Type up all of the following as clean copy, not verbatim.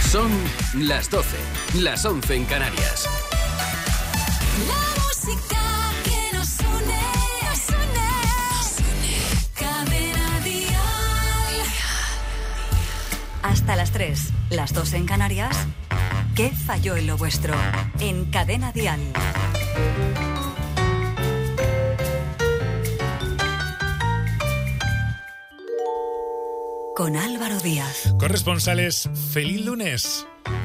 Son las 12, las 11 en Canarias. La música que nos une, nos une. Cadena Dial. Hasta las 3, las 2 en Canarias. ¿Qué falló en lo vuestro? En Cadena Dial. Con Álvaro Díaz. Corresponsales, feliz lunes.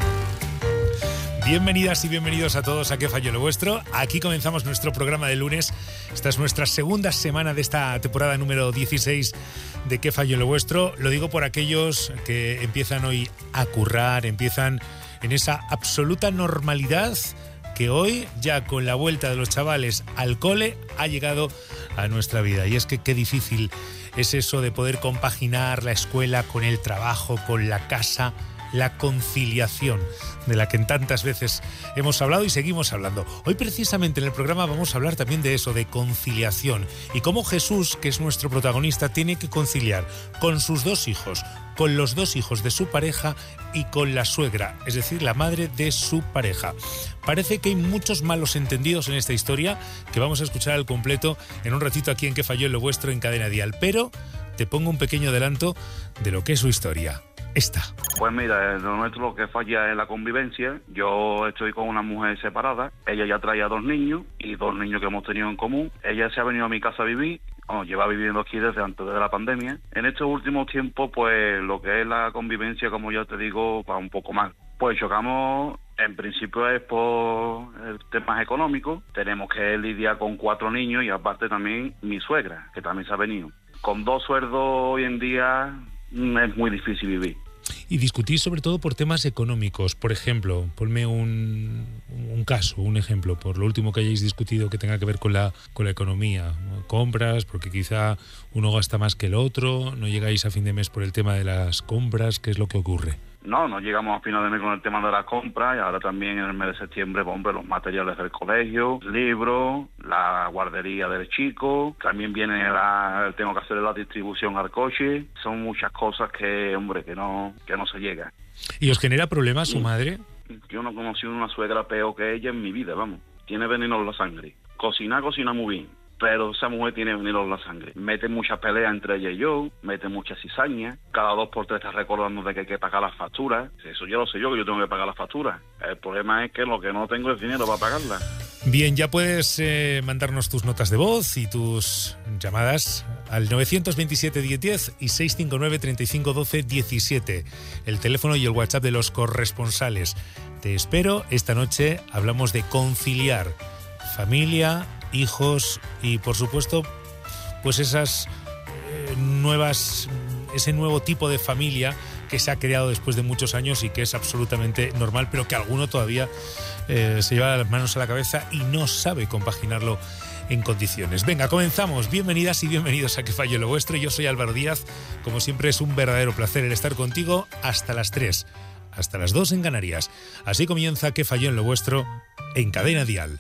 Bienvenidas y bienvenidos a todos a ¿Qué falló lo vuestro? Aquí comenzamos nuestro programa de lunes. Esta es nuestra segunda semana de esta temporada número 16 de ¿Qué falló lo vuestro? Lo digo por aquellos que empiezan hoy a currar, empiezan en esa absoluta normalidad que hoy, ya con la vuelta de los chavales al cole, ha llegado a nuestra vida. Y es que qué difícil es eso de poder compaginar la escuela con el trabajo, con la casa, la conciliación de la que en tantas veces hemos hablado y seguimos hablando. Hoy precisamente en el programa vamos a hablar también de eso, de conciliación, y cómo Jesús, que es nuestro protagonista, tiene que conciliar con sus dos hijos, con los dos hijos de su pareja y con la suegra, es decir, la madre de su pareja. Parece que hay muchos malos entendidos en esta historia que vamos a escuchar al completo en un ratito aquí en ¿Qué falló en lo vuestro? En Cadena Dial, pero te pongo un pequeño adelanto de lo que es su historia. Esta. Pues mira, lo nuestro lo que falla es la convivencia. Yo estoy con una mujer separada, ella ya traía 2 niños y 2 niños que hemos tenido en común. Ella se ha venido a mi casa a vivir, lleva viviendo aquí desde antes de la pandemia. En estos últimos tiempos, pues lo que es la convivencia, como ya te digo, va un poco mal. Pues chocamos, en principio es por temas económicos, tenemos que lidiar con 4 niños y aparte también mi suegra, que también se ha venido. Con 2 sueldos hoy en día es muy difícil vivir. Y discutís sobre todo por temas económicos. Por ejemplo, ponme un caso, un ejemplo, por lo último que hayáis discutido que tenga que ver con la economía. Compras, porque quizá uno gasta más que el otro, no llegáis a fin de mes por el tema de las compras, ¿qué es lo que ocurre? No llegamos a final de mes con el tema de las compras y ahora también en el mes de septiembre, hombre, los materiales del colegio, libros, la guardería del chico, también tengo que hacer la distribución al coche, son muchas cosas que, hombre, que no se llega. ¿Y os genera problemas su madre? Yo no he conocido una suegra peor que ella en mi vida, vamos, tiene veneno en la sangre, cocina muy bien. Pero esa mujer tiene veneno en la sangre. Mete muchas peleas entre ella y yo, mete muchas cizañas. Cada 2 por 3 está recordando de que hay que pagar las facturas. Eso ya lo sé yo, que yo tengo que pagar las facturas. El problema es que lo que no tengo es dinero para pagarlas. Bien, ya puedes mandarnos tus notas de voz y tus llamadas al 927 1010 y 659 35 12 17. El teléfono y el WhatsApp de los corresponsales. Te espero. Esta noche hablamos de conciliar familia, hijos y, por supuesto, pues ese nuevo tipo de familia que se ha creado después de muchos años y que es absolutamente normal, pero que alguno todavía se lleva las manos a la cabeza y no sabe compaginarlo en condiciones. Venga, comenzamos. Bienvenidas y bienvenidos a ¿Qué falló lo vuestro? Yo soy Álvaro Díaz. Como siempre, es un verdadero placer el estar contigo hasta las 3, hasta las 2 en Canarias. Así comienza ¿Qué falló en lo vuestro? En Cadena Dial.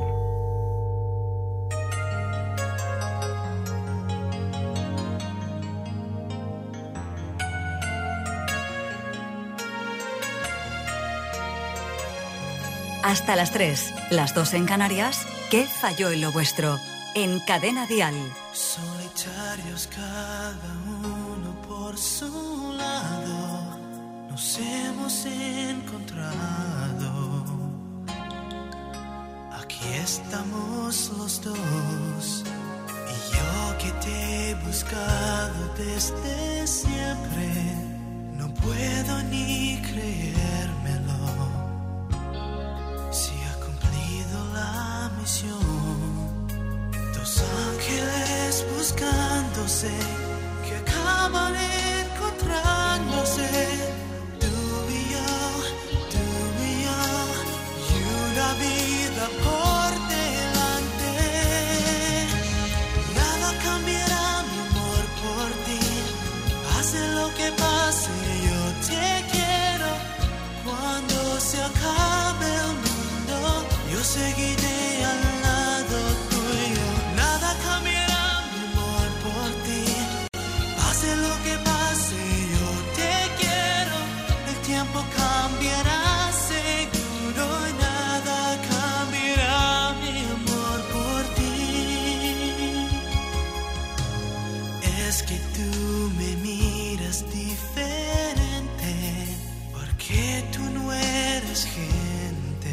Hasta las 3, las 2 en Canarias. ¿Qué falló en lo vuestro? En Cadena Dial. Solitarios cada uno por su lado, nos hemos encontrado. Aquí estamos los dos, y yo que te he buscado desde siempre, no puedo ni creérmelo. Si ha cumplido la misión, 2 ángeles buscándose, que acaban encontrándose, tú y yo, y una vida por delante. Nada cambiará mi amor por ti, pase lo que pase, yo te quiero. Cuando se acabe el mundo, yo seguiré al lado tuyo. Nada cambiará mi amor por ti, pase lo que pase, yo te quiero. El tiempo cambia es que tú me miras diferente, porque tú no eres gente,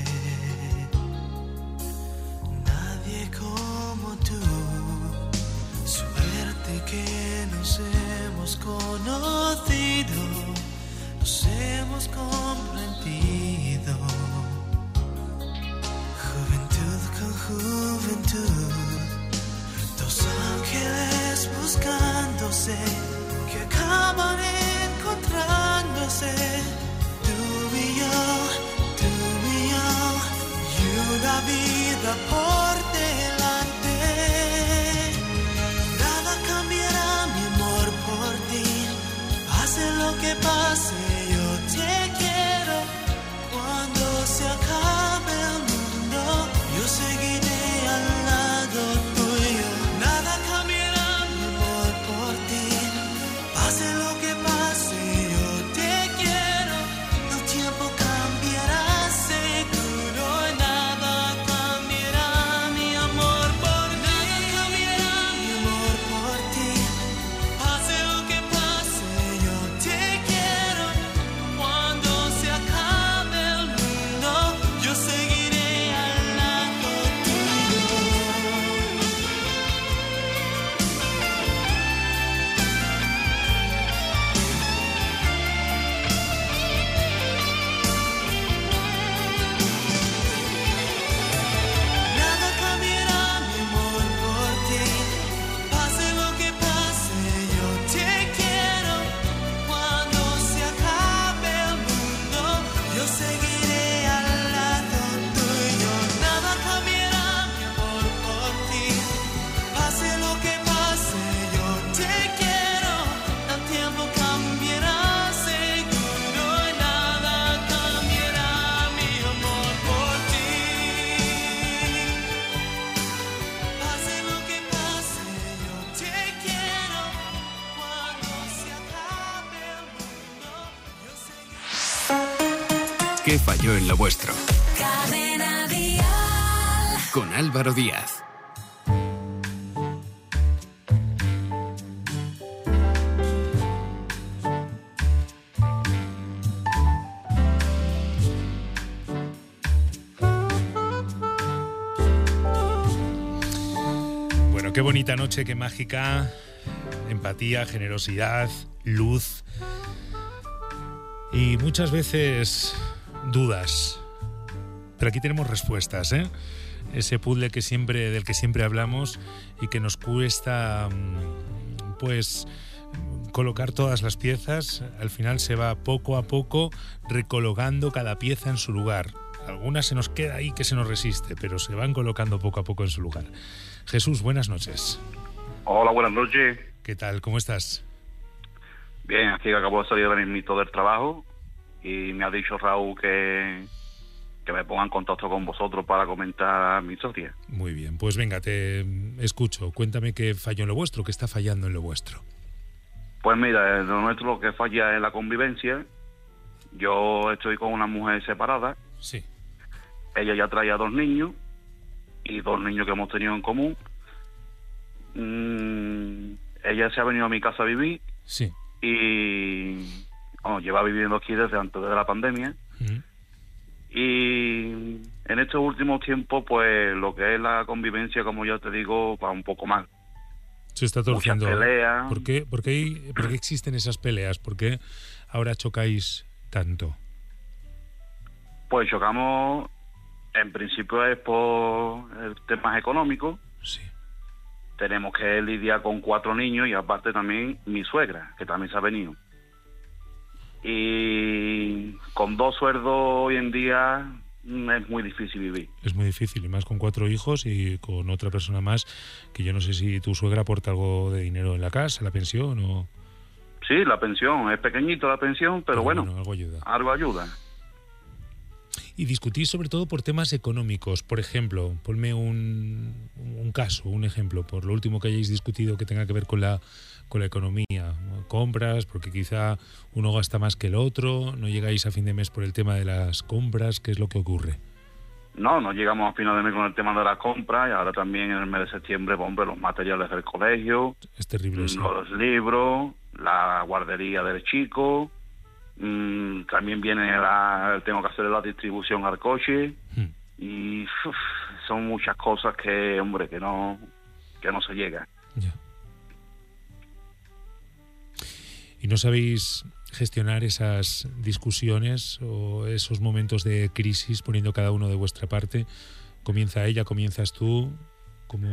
nadie como tú. Suerte que nos hemos conocido, nos hemos comprendido. Juventud con juventud, dos ángeles buscándose, que acaban encontrándose. Tú y yo, y una vida por delante. Nada cambiará mi amor por ti, pase lo que pase, yo te quiero. Cuando se acabe el mundo, yo seguiré al lado tuyo. Nada cambiará mi amor por ti, pase lo que pase, yo te quiero. El tiempo cambiará seguro, nada cambiará mi amor por ti. Nada cambiará mi amor por ti, pase lo que pase, yo te quiero. Cuando se acabe el mundo, yo seguiré al lado tuyo. Nada cambiará mi amor por ti, pase lo que pase, yo te quiero. Cuando se acabe el mundo, yo seguiré al lado tuyo. Nada cambiará mi amor por ti, pase lo que pase, yo te quiero. El tiempo cambiará seguro, nada cambiará mi amor por ti. Pase lo que pase, yo te quiero. Cuando se acabe el mundo, yo seguiré. ¿Qué falló en lo vuestro? Cadena Dial. Con Álvaro Díaz. Bueno, qué bonita noche, qué mágica. Empatía, generosidad, luz. Y muchas veces dudas. Pero aquí tenemos respuestas, ¿eh? Ese puzzle del que siempre hablamos y que nos cuesta, pues, colocar todas las piezas. Al final se va poco a poco recolocando cada pieza en su lugar. Algunas se nos queda ahí que se nos resiste, pero se van colocando poco a poco en su lugar. Jesús, buenas noches. Hola, buenas noches. ¿Qué tal? ¿Cómo estás? Bien, aquí acabo de salir ahora mismo del trabajo y me ha dicho Raúl que me ponga en contacto con vosotros para comentar mi historia. Muy bien, pues venga, te escucho. Cuéntame qué falló en lo vuestro, qué está fallando en lo vuestro. Pues mira, lo nuestro lo que falla es la convivencia. Yo estoy con una mujer separada. Sí. Ella ya traía 2 niños y 2 niños que hemos tenido en común. Ella se ha venido a mi casa a vivir. Sí. Y lleva viviendo aquí desde antes de la pandemia. Uh-huh. Y en estos últimos tiempos, pues lo que es la convivencia, como ya te digo, va un poco mal. Se está torciendo. Muchas peleas. ¿Por qué existen esas peleas? ¿Por qué ahora chocáis tanto? Pues chocamos, en principio es por el tema económico. Sí. Tenemos que lidiar con 4 niños y aparte también mi suegra, que también se ha venido. Y con 2 sueldos hoy en día es muy difícil vivir. Es muy difícil, y más con 4 hijos y con otra persona más, que yo no sé si tu suegra aporta algo de dinero en la casa, la pensión o... Sí, la pensión, es pequeñito la pensión, pero bueno, algo ayuda. Algo ayuda. Y discutís sobre todo por temas económicos. Por ejemplo, ponme un caso, un ejemplo, por lo último que hayáis discutido que tenga que ver con la economía. Compras, porque quizá uno gasta más que el otro, no llegáis a fin de mes por el tema de las compras. ¿Qué es lo que ocurre? No llegamos a final de mes con el tema de las compras y ahora también en el mes de septiembre, pues, hombre, los materiales del colegio, Es terrible eso. los libros, la guardería del chico, también viene tengo que hacer la distribución al coche y son muchas cosas que, hombre, que no se llega. Ya. ¿Y no sabéis gestionar esas discusiones o esos momentos de crisis poniendo cada uno de vuestra parte? ¿Comienza ella, comienzas tú? ¿Cómo?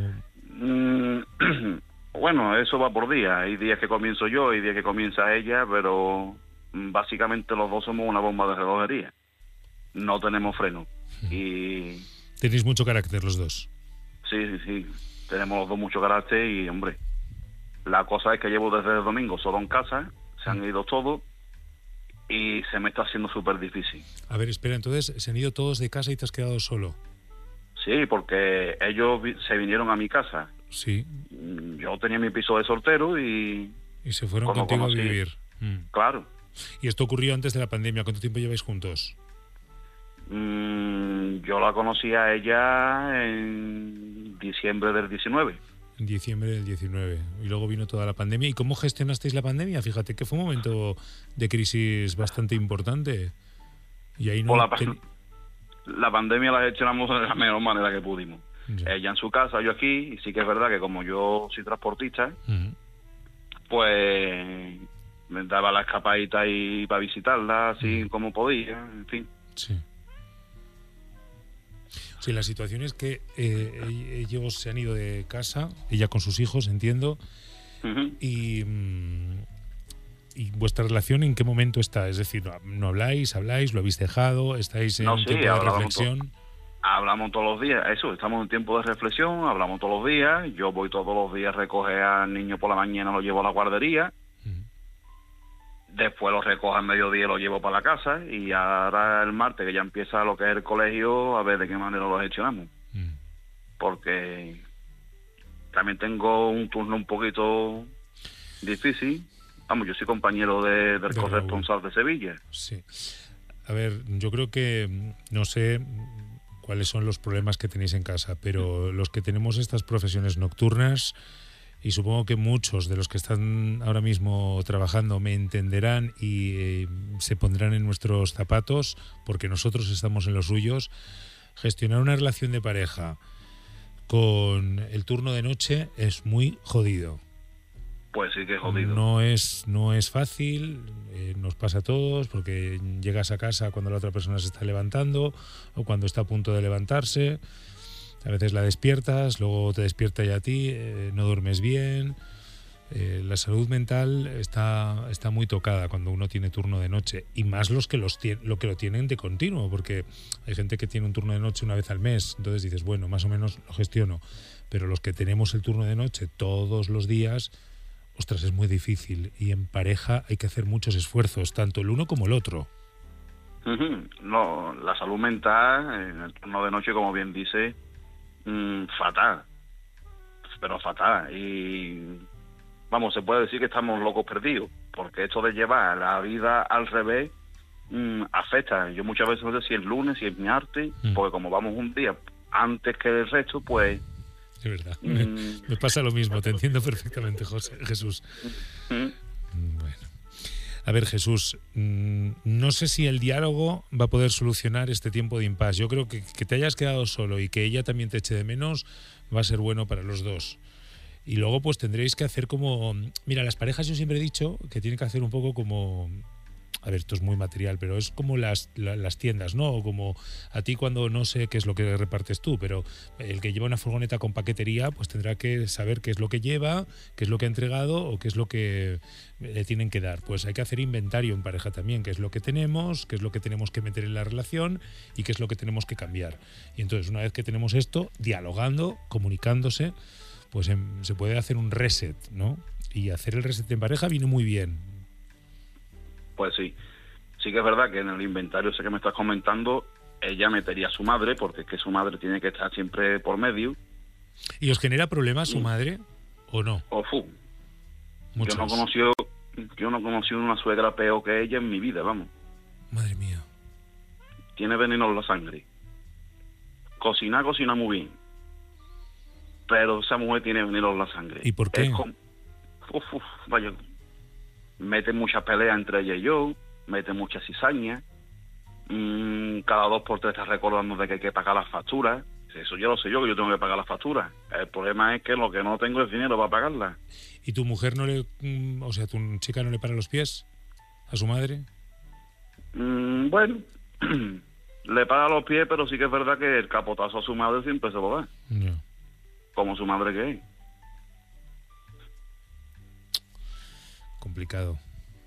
Bueno, eso va por días. Hay días que comienzo yo, hay días que comienza ella, pero básicamente los dos somos una bomba de relojería. No tenemos freno. Y Tenéis mucho carácter los dos. sí. Tenemos los dos mucho carácter y, hombre, la cosa es que llevo desde el domingo solo en casa, se han ido todos y se me está haciendo súper difícil. A ver, espera, entonces se han ido todos de casa y te has quedado solo. Sí, porque ellos se vinieron a mi casa. Sí. Yo tenía mi piso de soltero y Y se fueron Como contigo conocí. a vivir. claro, Y esto ocurrió antes de la pandemia. ¿Cuánto tiempo lleváis juntos? yo la conocí a ella en diciembre del 19. En diciembre del 19. Y luego vino toda la pandemia. ¿Y cómo gestionasteis la pandemia? Fíjate que fue un momento de crisis bastante importante. Y ahí no... La pandemia la gestionamos de la mejor manera que pudimos. Ya. Ella en su casa, yo aquí, y sí que es verdad que como yo soy transportista, pues me daba la escapadita ahí para visitarla, así como podía, en fin. Sí. Sí, la situación es que ellos se han ido de casa, ella con sus hijos, entiendo, y vuestra relación ¿en qué momento está? Es decir, ¿no habláis, lo habéis dejado, estáis en un tiempo de reflexión? Hablamos todos los días, eso, estamos en tiempo de reflexión, hablamos todos los días, yo voy todos los días a recoger al niño por la mañana, lo llevo a la guardería, después lo recojo al mediodía y lo llevo para la casa, y ahora el martes, que ya empieza lo que es el colegio, a ver de qué manera lo gestionamos. Porque también tengo un turno un poquito difícil. Vamos, yo soy compañero del corresponsal de Sevilla. Sí. A ver, yo creo que, no sé cuáles son los problemas que tenéis en casa, pero los que tenemos estas profesiones nocturnas, y supongo que muchos de los que están ahora mismo trabajando me entenderán y se pondrán en nuestros zapatos, porque nosotros estamos en los suyos, gestionar una relación de pareja con el turno de noche es muy jodido. Pues sí que es jodido. No es fácil, nos pasa a todos, porque llegas a casa cuando la otra persona se está levantando o cuando está a punto de levantarse. A veces la despiertas, luego te despierta ya a ti, no duermes bien. La salud mental está muy tocada cuando uno tiene turno de noche, y más lo que lo tienen de continuo, porque hay gente que tiene un turno de noche una vez al mes, entonces dices, bueno, más o menos lo gestiono, pero los que tenemos el turno de noche todos los días, ostras, es muy difícil, y en pareja hay que hacer muchos esfuerzos, tanto el uno como el otro. No, la salud mental en el turno de noche, como bien dice, fatal, pero fatal. Y vamos, se puede decir que estamos locos perdidos, porque esto de llevar la vida al revés afecta. Yo muchas veces no sé si es lunes, si es martes, porque como vamos un día antes que el resto, pues... Es verdad, me pasa lo mismo, te entiendo perfectamente, Jesús. Bueno. A ver, Jesús, no sé si el diálogo va a poder solucionar este tiempo de impasse. Yo creo que te hayas quedado solo y que ella también te eche de menos va a ser bueno para los dos. Y luego pues tendréis que hacer como... Mira, las parejas yo siempre he dicho que tienen que hacer un poco como... A ver, esto es muy material, pero es como las tiendas, ¿no? O como a ti cuando no sé qué es lo que repartes tú, pero el que lleva una furgoneta con paquetería, pues tendrá que saber qué es lo que lleva, qué es lo que ha entregado o qué es lo que le tienen que dar. Pues hay que hacer inventario en pareja también, qué es lo que tenemos, qué es lo que tenemos que meter en la relación y qué es lo que tenemos que cambiar. Y entonces, una vez que tenemos esto, dialogando, comunicándose, pues se puede hacer un reset, ¿no? Y hacer el reset en pareja viene muy bien. Pues sí que es verdad que en el inventario ese que me estás comentando, ella metería a su madre, porque es que su madre tiene que estar siempre por medio. ¿Y os genera problemas su madre o no? Yo no conocí una suegra peor que ella en mi vida, vamos. Madre mía. Tiene veneno en la sangre. cocina muy bien. Pero esa mujer tiene veneno en la sangre. ¿Y por qué? Vaya, mete muchas peleas entre ella y yo, mete muchas cizañas. Cada 2 por 3 está recordando de que hay que pagar las facturas. Eso ya lo sé yo, que yo tengo que pagar las facturas. El problema es que lo que no tengo es dinero para pagarlas. ¿Y tu mujer no le... o sea, tu chica no le para los pies a su madre? Bueno, le para los pies, pero sí que es verdad que el capotazo a su madre siempre se lo da. No. Como su madre que es. Complicado.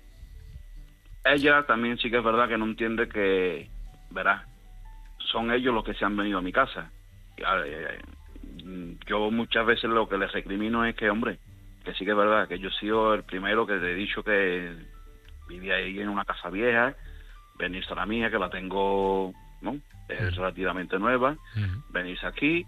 Ella también sí que es verdad que no entiende que, verás, son ellos los que se han venido a mi casa. Yo muchas veces lo que les recrimino es que, hombre, que sí que es verdad que yo he sido el primero que te he dicho que vivía ahí en una casa vieja, venirse a la mía, que la tengo, ¿no? Es relativamente nueva, venirse aquí,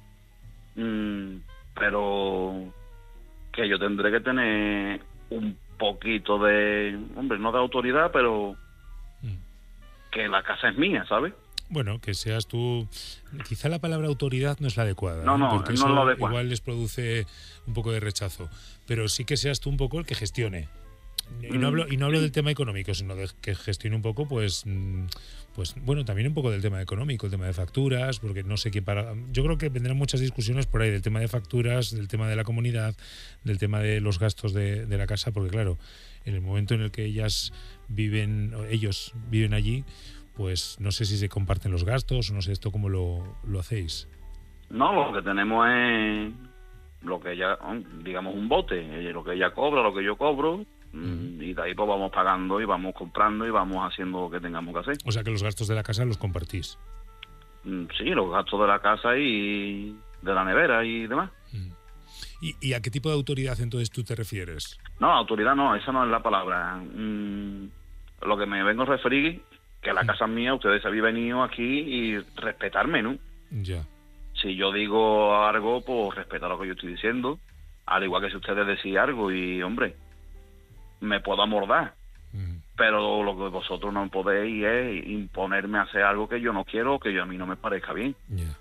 pero que yo tendré que tener un poquito de, hombre, no de autoridad, pero que la casa es mía, ¿sabes? Bueno, que seas tú... Quizá la palabra autoridad no es la adecuada. No, porque no eso es lo adecuado. Igual les produce un poco de rechazo. Pero sí que seas tú un poco el que gestione. Y no hablo del tema económico, sino de que gestione un poco, pues bueno, también un poco del tema económico, el tema de facturas, porque no sé quién para... Yo creo que vendrán muchas discusiones por ahí del tema de facturas, del tema de la comunidad, del tema de los gastos de la casa, porque claro, en el momento en el que ellos viven allí, pues no sé si se comparten los gastos, o no sé esto cómo lo hacéis. No, lo que tenemos es lo que ella, digamos, un bote, lo que ella cobra, lo que yo cobro, y de ahí pues vamos pagando y vamos comprando y vamos haciendo lo que tengamos que hacer. O sea que los gastos de la casa los compartís. Sí, los gastos de la casa y de la nevera y demás. ¿Y a qué tipo de autoridad entonces tú te refieres? No, autoridad no, esa no es la palabra. Lo que me vengo a referir, que la casa es mía, ustedes habéis venido aquí y respetarme, ¿no? Ya. Si yo digo algo, pues respetar lo que yo estoy diciendo, al igual que si ustedes decís algo y, hombre, me puedo amordar, pero lo que vosotros no podéis es imponerme a hacer algo que yo no quiero o que a mí no me parezca bien. Ya.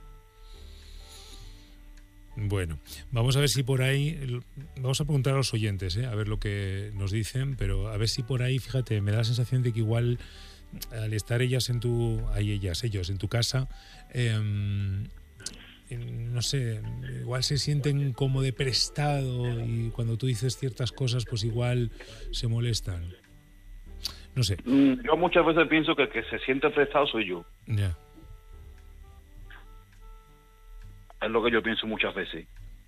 Bueno, vamos a ver si por ahí, vamos a preguntar a los oyentes, a ver lo que nos dicen, pero a ver si por ahí, fíjate, me da la sensación de que igual al estar ellos en tu casa, no sé, igual se sienten como de prestado y cuando tú dices ciertas cosas, pues igual se molestan. No sé. Yo muchas veces pienso que el que se siente prestado soy yo. Ya. Es lo que yo pienso muchas veces.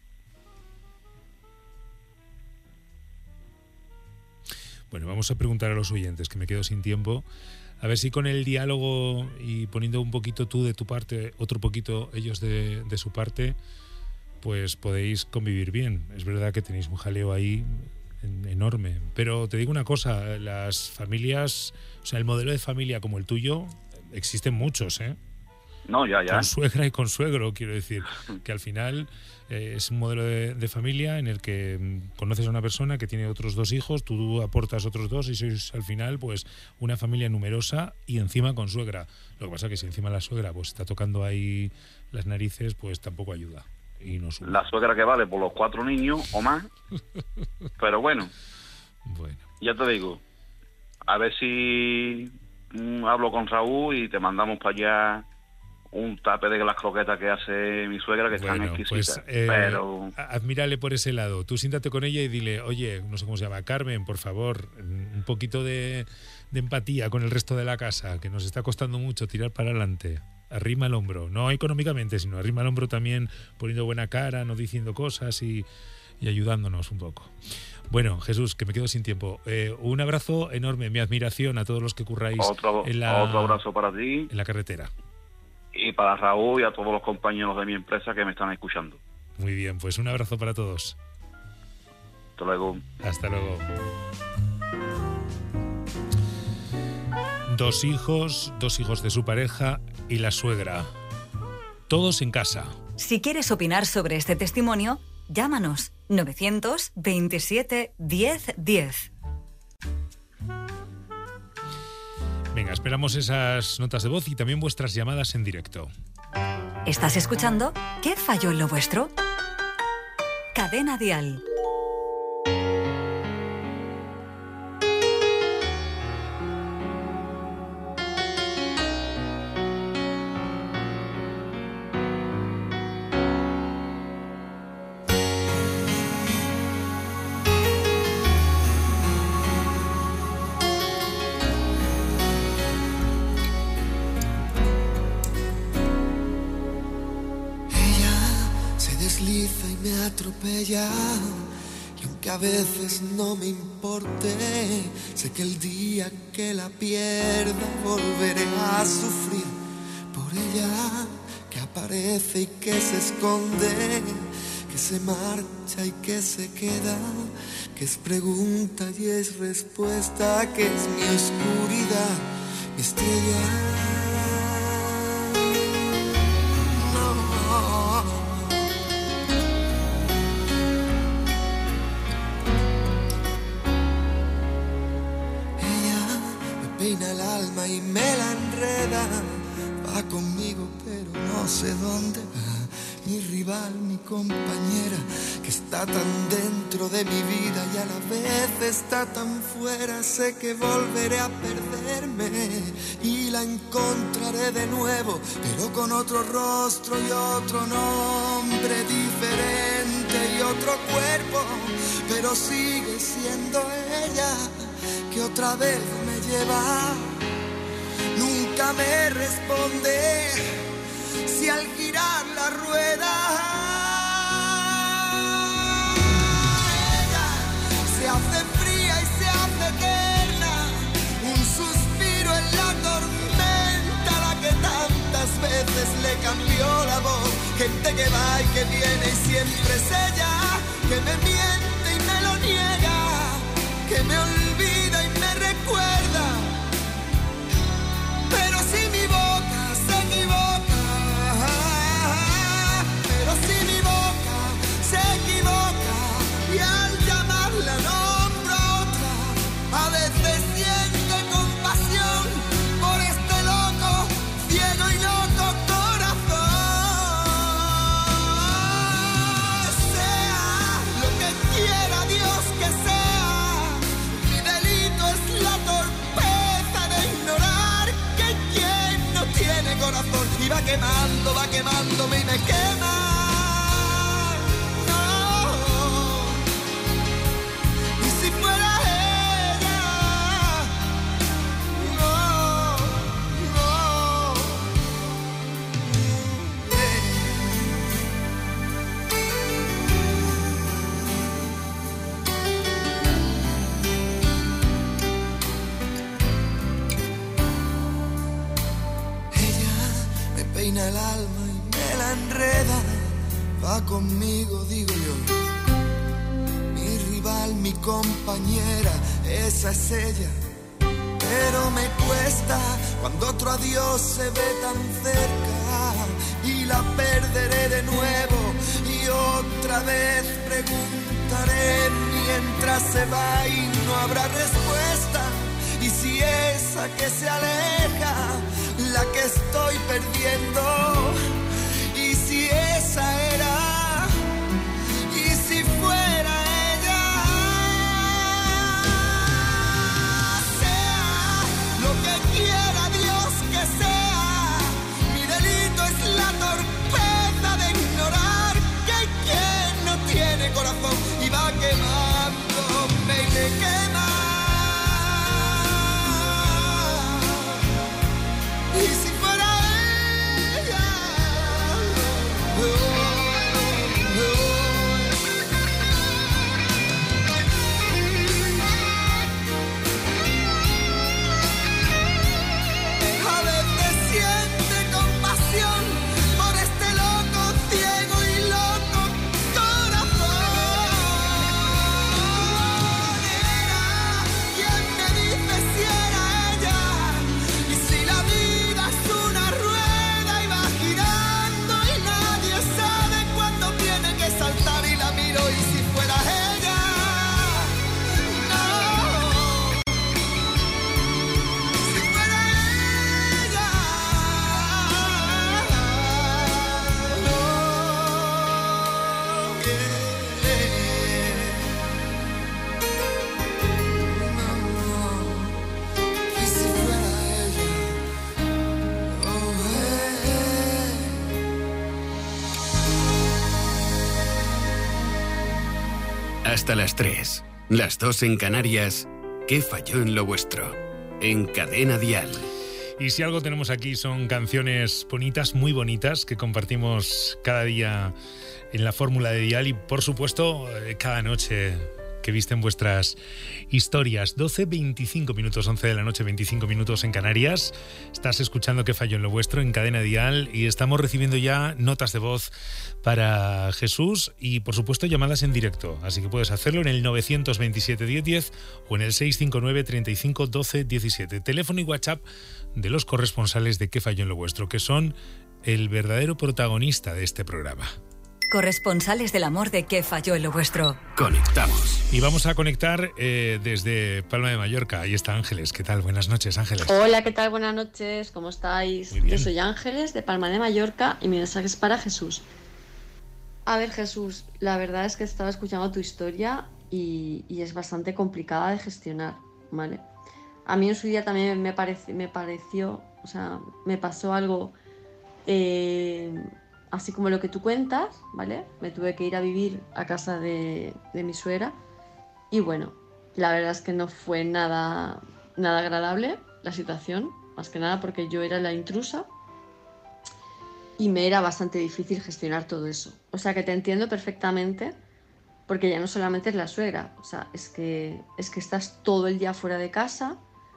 Bueno, vamos a preguntar a los oyentes, que me quedo sin tiempo. A ver si con el diálogo y poniendo un poquito tú de tu parte, otro poquito ellos de su parte, pues podéis convivir bien. Es verdad que tenéis un jaleo ahí enorme. Pero te digo una cosa, las familias, o sea, el modelo de familia como el tuyo, existen muchos, ¿eh? No, ya. Con suegra y con suegro, quiero decir, que al final es un modelo de familia en el que conoces a una persona que tiene otros 2 hijos, tú aportas otros 2 y sois al final pues una familia numerosa y encima con suegra. Lo que pasa es que si encima la suegra pues está tocando ahí las narices, pues tampoco ayuda. Y no sube. La suegra que vale por los 4 niños o más, pero bueno, ya te digo, a ver si hablo con Raúl y te mandamos para allá un tape de las croquetas que hace mi suegra, que están exquisitas. Pues, pero admírale por ese lado. Tú siéntate con ella y dile, oye, no sé cómo se llama, Carmen, por favor, un poquito de empatía con el resto de la casa, que nos está costando mucho tirar para adelante. Arrima el hombro, no económicamente, sino arrima el hombro también poniendo buena cara, no diciendo cosas y ayudándonos un poco. Bueno, Jesús, que me quedo sin tiempo. Un abrazo enorme, mi admiración a todos los que curráis otro abrazo para ti. En la carretera. Y para Raúl y a todos los compañeros de mi empresa que me están escuchando. Muy bien, pues un abrazo para todos. Hasta luego. Hasta luego. 2 hijos de su pareja y la suegra. Todos en casa. Si quieres opinar sobre este testimonio, llámanos 927 10 10. Venga, esperamos esas notas de voz y también vuestras llamadas en directo. Estás escuchando ¿Qué falló en lo vuestro? Cadena Dial. Atropella, y aunque a veces no me importe, sé que el día que la pierda volveré a sufrir por ella, que aparece y que se esconde, que se marcha y que se queda, que es pregunta y es respuesta, que es mi oscuridad, mi estrella. El alma y me la enreda, va conmigo pero no sé dónde va, mi rival, mi compañera, que está tan dentro de mi vida y a la vez está tan fuera, sé que volveré a perderme y la encontraré de nuevo, pero con otro rostro y otro nombre diferente y otro cuerpo, pero sigue siendo ella, que otra vez me lleva. Nunca me responde si al girar la rueda ella se hace fría y se hace eterna, un suspiro en la tormenta, la que tantas veces le cambió la voz, gente que va y que viene y siempre es ella, que me miente y me lo niega, que me olvida y me recuerda, pero si mi boca se equivoca, pero si mi boca se equivoca, y al llamarla nombro a otra, a veces siente compasión por este loco, ciego y loco corazón. Sea lo que quiera Dios que sea, mi delito es la torpeza de ignorar que quien no tiene corazón, y va quemándome y me quema. No. Y si fuera ella, no, no. Me peina el alma y me la enreda, va conmigo, digo yo, mi rival, mi compañera, esa es ella, pero me cuesta cuando otro adiós se ve tan cerca, y la perderé de nuevo, y otra vez preguntaré mientras se va y no habrá respuesta, y si esa que se aleja, la que estoy perdiendo, y si esa era, y si fuera ella, sea lo que quiera Dios que sea, mi delito es la torpeza de ignorar que hay quien no tiene corazón, y va quemándome y me quema. Y si fuera ella, oh. Hasta las 3, las 2 en Canarias. ¿Qué falló en lo vuestro? En Cadena Dial. Y si algo tenemos aquí son canciones bonitas, muy bonitas, que compartimos cada día en la fórmula de Dial y, por supuesto, cada noche que visten vuestras historias. 12:25 minutos, 11 de la noche, 25 minutos en Canarias. Estás escuchando ¿Qué falló en lo vuestro? En Cadena Dial y estamos recibiendo ya notas de voz para Jesús y, por supuesto, llamadas en directo. Así que puedes hacerlo en el 927 1010 o en el 659 35 12 17. Teléfono y WhatsApp de los corresponsales de ¿Qué falló en lo vuestro?, que son el verdadero protagonista de este programa. Corresponsales del amor de ¿Qué falló en lo vuestro? Conectamos. Y vamos a conectar desde Palma de Mallorca. Ahí está Ángeles. ¿Qué tal? Buenas noches, Ángeles. Hola, ¿qué tal? Buenas noches. ¿Cómo estáis? Muy bien. Yo soy Ángeles, de Palma de Mallorca, y mi mensaje es para Jesús. A ver, Jesús, la verdad es que estaba escuchando tu historia y es complicada de gestionar, ¿vale? A mí en su día también me pareció, o sea, me pasó algo así como lo que tú cuentas, ¿vale? Me tuve que ir a vivir a casa de mi suegra y bueno, la verdad es que no fue nada agradable la situación, más que nada porque yo era la intrusa y me era bastante difícil gestionar todo eso. O sea que te entiendo perfectamente porque ya no solamente es la suegra, o sea, es que estás todo el día fuera de casa,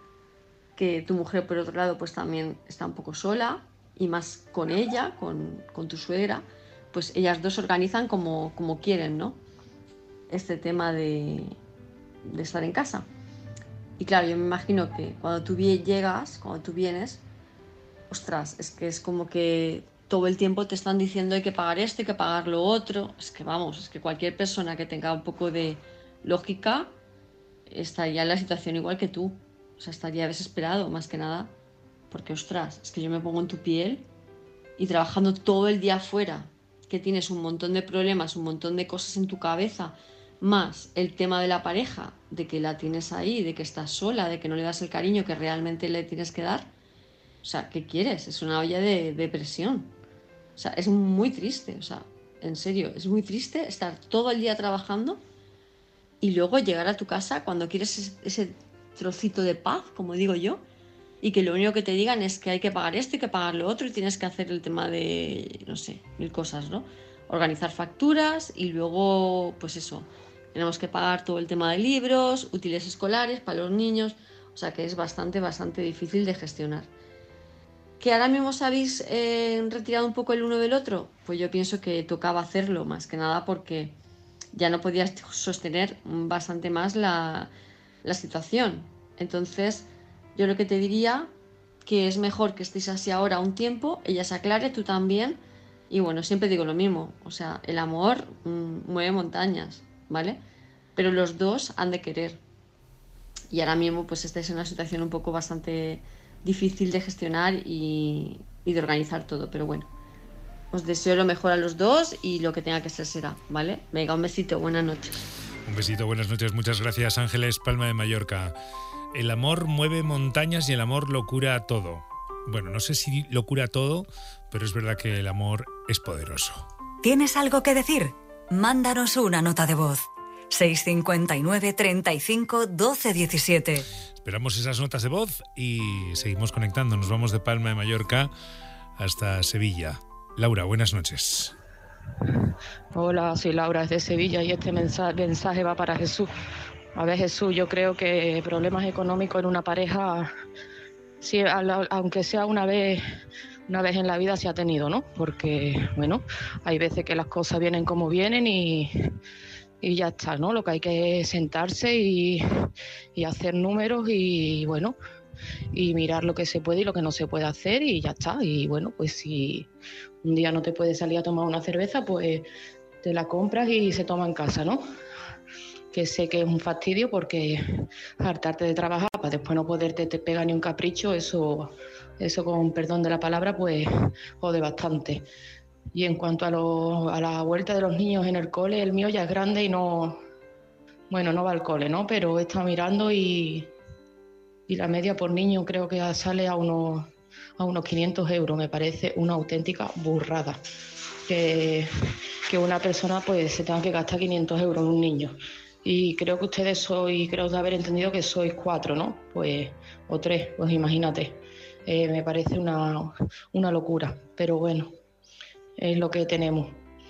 que tu mujer por otro lado pues también está un poco sola, y más con ella, con tu suegra, pues ellas dos organizan como quieren, ¿no? Este tema de estar en casa. Y claro, yo me imagino que cuando tú vienes, ostras, es que es como que todo el tiempo te están diciendo hay que pagar esto, hay que pagar lo otro. Es que cualquier persona que tenga un poco de lógica estaría en la situación igual que tú. O sea, estaría desesperado, más que nada. Porque, ostras, es que yo me pongo en tu piel y trabajando todo el día afuera, que tienes un montón de problemas, un montón de cosas en tu cabeza, más el tema de la pareja, de que la tienes ahí, de que estás sola, de que no le das el cariño que realmente le tienes que dar. O sea, ¿qué quieres? Es una olla de depresión. O sea, es muy triste, o sea, en serio, es muy triste estar todo el día trabajando y luego llegar a tu casa cuando quieres ese trocito de paz, como digo yo, y que lo único que te digan es que hay que pagar esto y que pagar lo otro y tienes que hacer el tema de, no sé, 1000 cosas, ¿no? Organizar facturas y luego, pues eso, tenemos que pagar todo el tema de libros, útiles escolares para los niños, o sea que es bastante difícil de gestionar. ¿Que ahora mismo os habéis retirado un poco el uno del otro? Pues yo pienso que tocaba hacerlo, más que nada porque ya no podías sostener bastante más la situación. Entonces, yo lo que te diría que es mejor que estéis así ahora un tiempo, ella se aclare, tú también, y bueno, siempre digo lo mismo, o sea, el amor mueve montañas, ¿vale? Pero los dos han de querer. Y ahora mismo pues estáis en una situación un poco bastante difícil de gestionar y de organizar todo, pero bueno, os deseo lo mejor a los dos y lo que tenga que ser será, ¿vale? Venga, un besito, buenas noches. Un besito, buenas noches, muchas gracias, Ángeles, Palma de Mallorca. El amor mueve montañas y el amor lo cura todo. Bueno, no sé si lo cura todo, pero es verdad que el amor es poderoso. ¿Tienes algo que decir? Mándanos una nota de voz. 659 35 12 17. Esperamos esas notas de voz y seguimos conectando. Nos vamos de Palma de Mallorca hasta Sevilla. Laura, buenas noches. Hola, soy Laura desde Sevilla y este mensaje va para Jesús. A ver, Jesús, yo creo que problemas económicos en una pareja, sí, aunque sea una vez en la vida se ha tenido, ¿no? Porque, bueno, hay veces que las cosas vienen como vienen y ya está, ¿no? Lo que hay que es sentarse y hacer números y, bueno, y mirar lo que se puede y lo que no se puede hacer y ya está. Y, bueno, pues si un día no te puedes salir a tomar una cerveza, pues te la compras y se toma en casa, ¿no? Que sé que es un fastidio porque hartarte de trabajar para después no poderte te pegar ni un capricho, eso con perdón de la palabra, pues jode bastante. Y en cuanto a la vuelta de los niños en el cole, el mío ya es grande y no va al cole, ¿no? Pero he estado mirando y la media por niño creo que sale a unos 500 euros. Me parece una auténtica burrada que una persona pues se tenga que gastar 500 euros en un niño. Y creo que ustedes creo de haber entendido que sois 4, ¿no? Pues, o 3, pues imagínate. Me parece una locura, pero bueno, es lo que tenemos.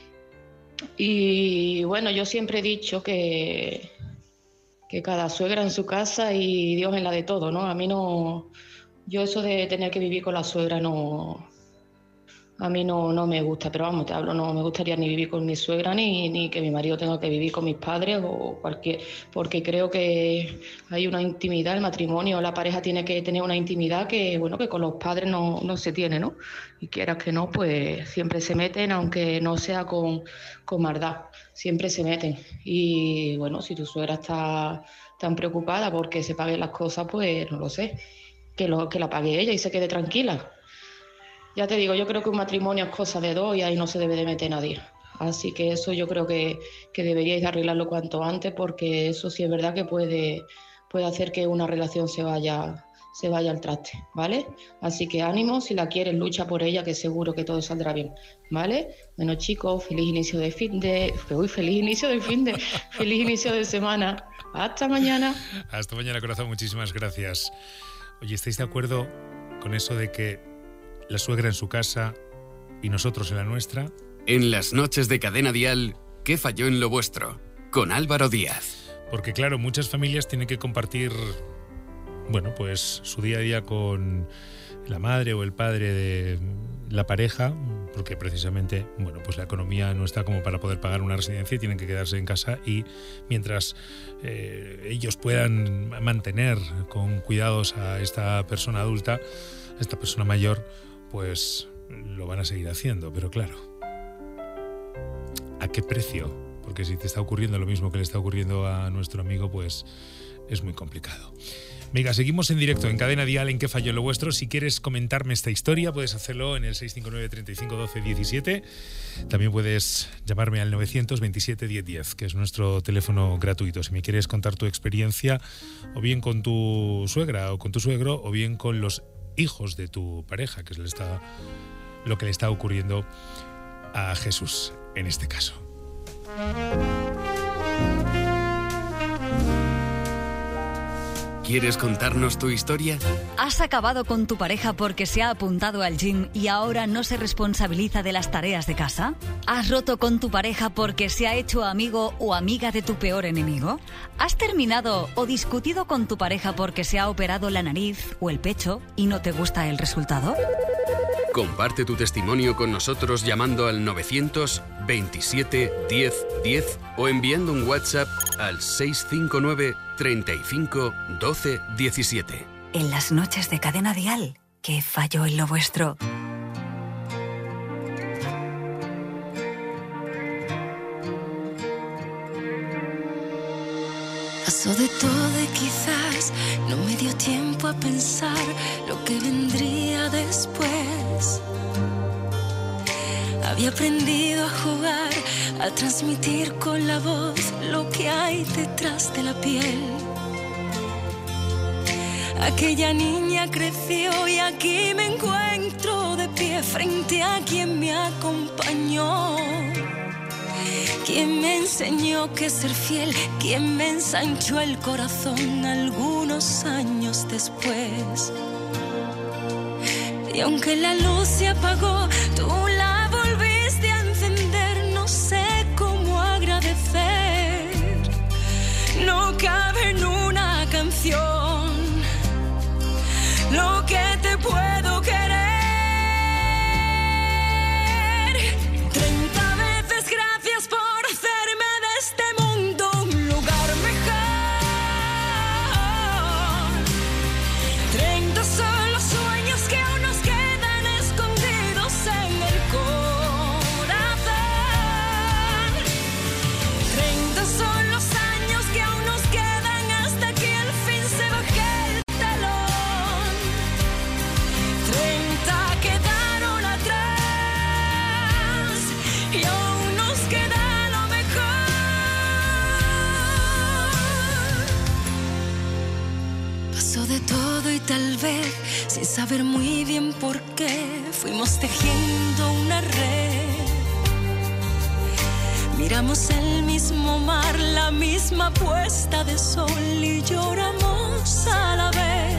Y bueno, yo siempre he dicho que cada suegra en su casa y Dios en la de todo, ¿no? A mí no... Yo eso de tener que vivir con la suegra no... A mí no me gusta, pero vamos, te hablo, no me gustaría ni vivir con mi suegra ni que mi marido tenga que vivir con mis padres o cualquier... Porque creo que hay una intimidad, el matrimonio, la pareja tiene que tener una intimidad que, bueno, que con los padres no se tiene, ¿no? Y quieras que no, pues siempre se meten, aunque no sea con maldad, siempre se meten. Y bueno, si tu suegra está tan preocupada porque se paguen las cosas, pues no lo sé, que la pague ella y se quede tranquila. Ya te digo, yo creo que un matrimonio es cosa de dos y ahí no se debe de meter nadie. Así que eso yo creo que deberíais arreglarlo cuanto antes, porque eso sí es verdad que puede hacer que una relación se vaya al traste, ¿vale? Así que ánimo, si la quieres, lucha por ella, que seguro que todo saldrá bien, ¿vale? Bueno, chicos, feliz inicio de semana. Hasta mañana. Hasta mañana, corazón. Muchísimas gracias. Oye, ¿estáis de acuerdo con eso de que la suegra en su casa y nosotros en la nuestra? En las noches de Cadena Dial, ¿qué falló en lo vuestro? Con Álvaro Díaz. Porque claro, muchas familias tienen que compartir, bueno, pues su día a día con la madre o el padre de la pareja, porque precisamente, bueno, pues la economía no está como para poder pagar una residencia y tienen que quedarse en casa, y mientras ellos puedan mantener con cuidados a esta persona adulta, a esta persona mayor, pues lo van a seguir haciendo. Pero claro, ¿a qué precio? Porque si te está ocurriendo lo mismo que le está ocurriendo a nuestro amigo, pues es muy complicado. Venga, seguimos en directo en Cadena Dial en ¿Qué falló lo vuestro? Si quieres comentarme esta historia, puedes hacerlo en el 659 35 12 17. También puedes llamarme al 927 10 10, que es nuestro teléfono gratuito. Si me quieres contar tu experiencia, o bien con tu suegra o con tu suegro, o bien con los hijos de tu pareja, que es lo que le está ocurriendo a Jesús en este caso. ¿Quieres contarnos tu historia? ¿Has acabado con tu pareja porque se ha apuntado al gym y ahora no se responsabiliza de las tareas de casa? ¿Has roto con tu pareja porque se ha hecho amigo o amiga de tu peor enemigo? ¿Has terminado o discutido con tu pareja porque se ha operado la nariz o el pecho y no te gusta el resultado? Comparte tu testimonio con nosotros llamando al 927 10 10 o enviando un WhatsApp al 659 35 12 17. En las noches de Cadena Dial, ¿qué falló en lo vuestro? Pasó de todo y quizás no me dio tiempo a pensar lo que vendría después. Había aprendido a jugar, a transmitir con la voz lo que hay detrás de la piel. Aquella niña creció y aquí me encuentro de pie frente a quien me acompañó. Quien me enseñó que ser fiel, quien me ensanchó el corazón algunos años después. Y aunque la luz se apagó, tú la volviste a encender. No sé cómo agradecer, no cabe en una canción lo que te puedo querer. 30 veces gracias por hacerme de este mundo un lugar mejor. 30 son los sueños que aún nos quedan escondidos en el corazón. 30 son los años que aún nos quedan hasta que al fin se baje el telón. 30 quedaron atrás y aún nos queda lo mejor. Pasó de todo y tal vez sin saber muy bien por qué fuimos tejiendo una red. Miramos el mismo mar, la misma puesta de sol y lloramos a la vez.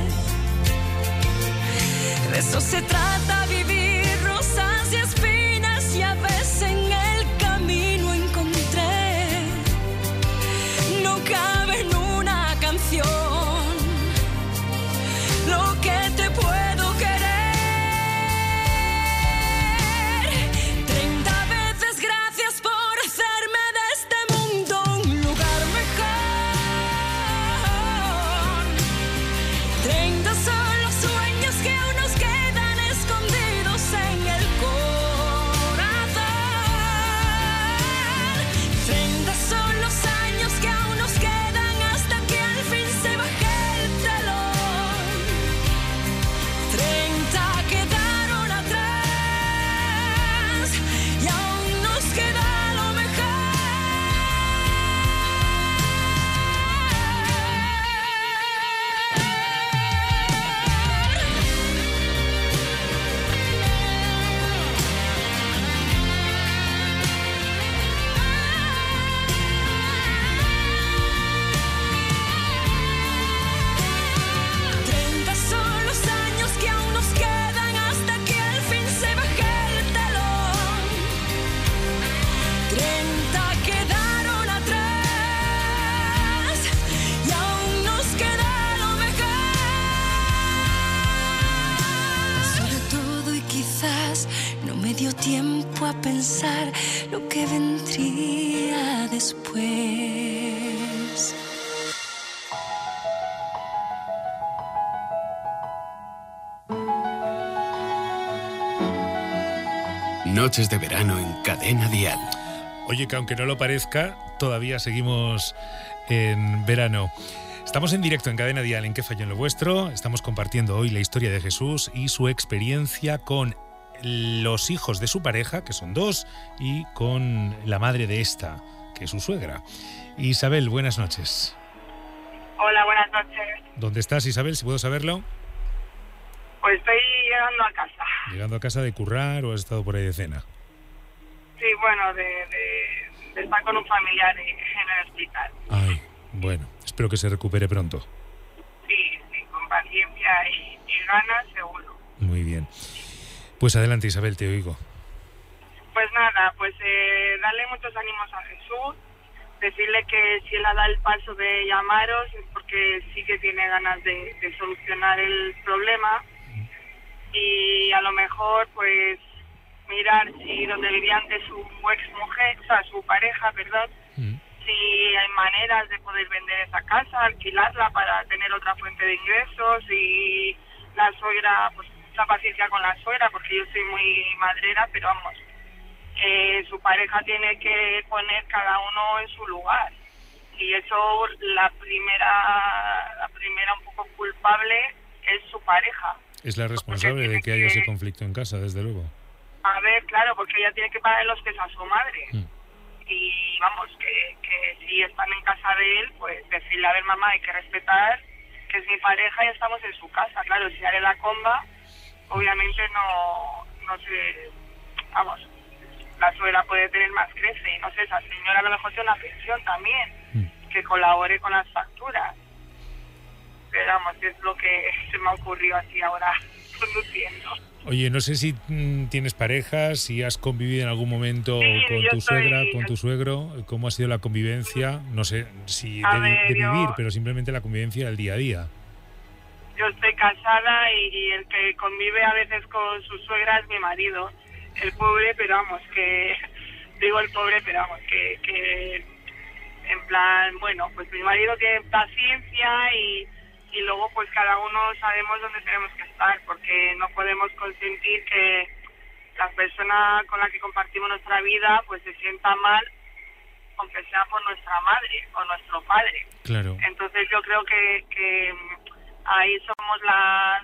De eso se trata vivir, rosas y espinas, y a veces en el camino encontré. No cabe en una canción lo que te puedo querer. 30 veces gracias por hacerme de este mundo un lugar mejor. 30 son los sueños que aún nos quedan escondidos en el corazón. 30 son los años que aún nos quedan hasta que al fin se baje el telón. 30 quedaron atrás y aún nos queda lo mejor. Treinta son los años que aún nos quedan hasta que al fin se baje el telón. 30 quedaron atrás y aún nos queda lo mejor. Sobre todo y quizás no me dio tiempo a pensar lo que vendría después. Noches de verano en Cadena Dial. Oye, que aunque no lo parezca, todavía seguimos en verano. Estamos en directo en Cadena Dial, en ¿Qué falló en lo vuestro? Estamos compartiendo hoy la historia de Jesús y su experiencia con los hijos de su pareja, que son 2, y con la madre de esta, que es su suegra. Isabel, buenas noches. Hola, buenas noches. ¿Dónde estás, Isabel, si puedo saberlo? Pues estoy llegando a casa. ¿Llegando a casa de currar o has estado por ahí de cena? Sí, bueno, de estar con un familiar en el hospital. Ay, bueno, espero que se recupere pronto. Sí, con paciencia y ganas, seguro. Muy bien. Pues adelante, Isabel, te oigo. Pues nada, pues darle muchos ánimos a Jesús, decirle que si él ha dado el paso de llamaros es porque sí que tiene ganas de solucionar el problema. Y a lo mejor pues mirar si donde vivía antes su ex mujer, o sea, su pareja, perdón, si hay maneras de poder vender esa casa, alquilarla para tener otra fuente de ingresos. Y la suegra, pues mucha paciencia con la suegra, porque yo soy muy madrera, pero vamos, su pareja tiene que poner cada uno en su lugar. Y eso, la primera un poco culpable es su pareja. Es la responsable de que haya ese conflicto en casa, desde luego. A ver, claro, porque ella tiene que pagar los pies a su madre. Y vamos, que si están en casa de él, pues decirle, a ver, mamá, hay que respetar que es mi pareja y estamos en su casa. Claro, si haré la comba, obviamente no sé, vamos, la suegra puede tener más crece. Y no sé, esa señora a lo mejor tiene una pensión también, que colabore con las facturas. Pero vamos, es lo que se me ha ocurrido así ahora conduciendo. Oye, no sé si tienes pareja, si has convivido en algún momento con tu suegra, con tu suegro, ¿cómo ha sido la convivencia? No sé si de vivir, pero simplemente la convivencia del día a día. Yo estoy casada y el que convive a veces con su suegra es mi marido. El pobre, pero vamos, que... Digo el pobre, pero vamos, que en plan, bueno, pues mi marido tiene paciencia y luego pues cada uno sabemos dónde tenemos que estar, porque no podemos consentir que la persona con la que compartimos nuestra vida pues se sienta mal, aunque sea por nuestra madre o nuestro padre. Claro. Entonces yo creo que ahí somos las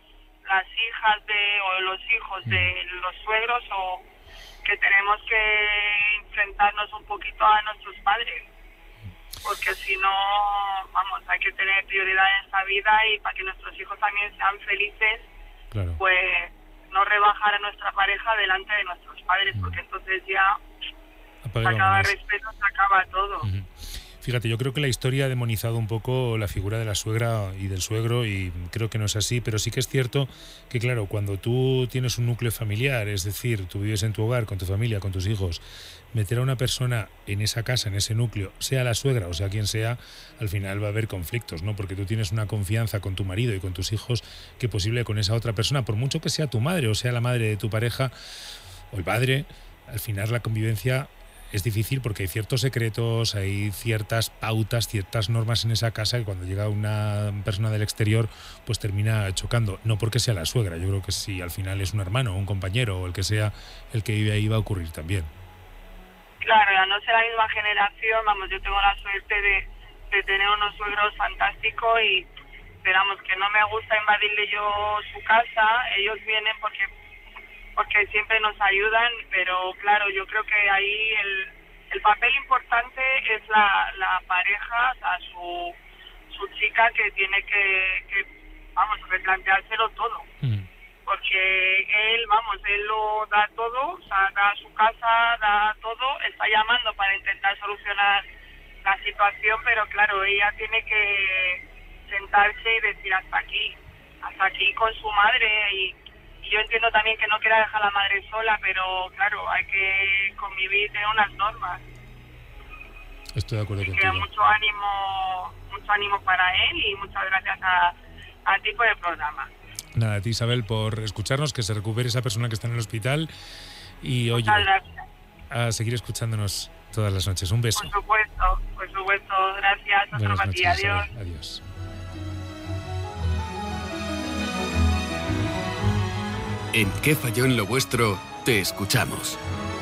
hijas o los hijos de los suegros, o que tenemos que enfrentarnos un poquito a nuestros padres. Porque si no, vamos, hay que tener prioridad en esta vida, y para que nuestros hijos también sean felices, claro, pues no rebajar a nuestra pareja delante de nuestros padres, porque entonces ya se acaba el respeto, se acaba todo. Fíjate, yo creo que la historia ha demonizado un poco la figura de la suegra y del suegro y creo que no es así, pero sí que es cierto que, claro, cuando tú tienes un núcleo familiar, es decir, tú vives en tu hogar con tu familia, con tus hijos, meter a una persona en esa casa, en ese núcleo, sea la suegra o sea quien sea, al final va a haber conflictos, ¿no? Porque tú tienes una confianza con tu marido y con tus hijos que posible con esa otra persona, por mucho que sea tu madre o sea la madre de tu pareja o el padre, al final la convivencia es difícil porque hay ciertos secretos, hay ciertas pautas, ciertas normas en esa casa que cuando llega una persona del exterior pues termina chocando, no porque sea la suegra, yo creo que si al final es un hermano o un compañero o el que sea el que vive ahí va a ocurrir también. Claro, a no ser la misma generación, vamos, yo tengo la suerte de tener unos suegros fantásticos y esperamos que no me gusta invadirle yo su casa, ellos vienen porque siempre nos ayudan, pero claro, yo creo que ahí el papel importante es la pareja, o sea, su chica que tiene que replanteárselo todo. Porque él lo da todo, o sea, da su casa, da todo, está llamando para intentar solucionar la situación, pero claro, ella tiene que sentarse y decir hasta aquí con su madre y yo entiendo también que no quiera dejar a la madre sola, pero claro, hay que convivir de unas normas. Estoy de acuerdo contigo. Mucho ánimo para él y muchas gracias a ti por el programa. Nada, a ti Isabel por escucharnos, que se recupere esa persona que está en el hospital y oye, a seguir escuchándonos todas las noches. Un beso. Por supuesto, gracias. Buenas noches, adiós. Adiós. En ¿Qué falló en lo vuestro? Te escuchamos.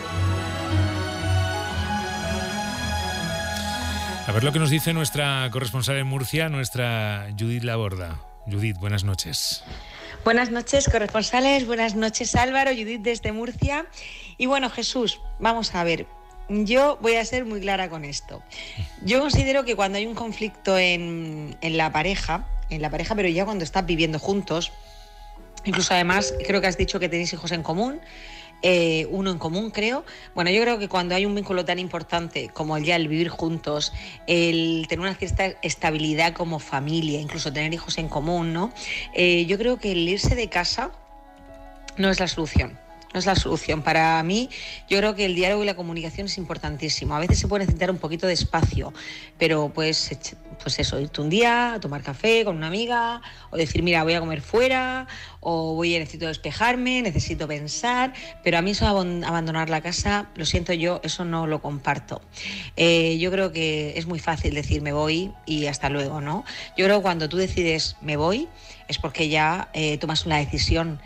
A ver lo que nos dice nuestra corresponsal en Murcia, nuestra Judith Laborda. Judith, buenas noches. Buenas noches, corresponsales. Buenas noches, Álvaro. Judith desde Murcia. Y bueno, Jesús, vamos a ver. Yo voy a ser muy clara con esto. Yo considero que cuando hay un conflicto en la pareja, pero ya cuando estás viviendo juntos, incluso además creo que has dicho que tenéis hijos en común, uno en común creo. Bueno, yo creo que cuando hay un vínculo tan importante como el vivir juntos, el tener una cierta estabilidad como familia, incluso tener hijos en común, ¿no? Yo creo que el irse de casa no es la solución. No es la solución. Para mí, yo creo que el diálogo y la comunicación es importantísimo. A veces se puede necesitar un poquito de espacio, pero pues eso, irte un día a tomar café con una amiga, o decir, mira, voy a comer fuera, o necesito despejarme, necesito pensar, pero a mí eso de abandonar la casa, lo siento yo, eso no lo comparto. Yo creo que es muy fácil decir me voy y hasta luego, ¿no? Yo creo que cuando tú decides me voy, es porque ya tomas una decisión